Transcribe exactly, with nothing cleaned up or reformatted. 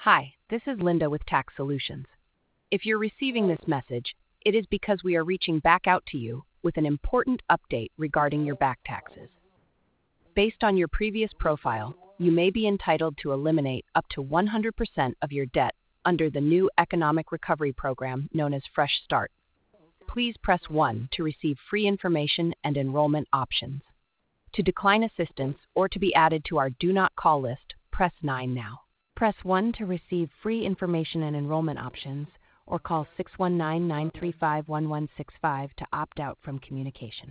Hi, this is Linda with Tax Solutions. If you're receiving this message, it is because we are reaching back out to you with an important update regarding your back taxes. Based on your previous profile, you may be entitled to eliminate up to one hundred percent of your debt under the new economic recovery program known as Fresh Start. Please press one to receive free information and enrollment options. To decline assistance or to be added to our Do Not Call list, press nine now. Press one to receive free information and enrollment options, or call six one nine, nine three five, one one six five to opt out from communication.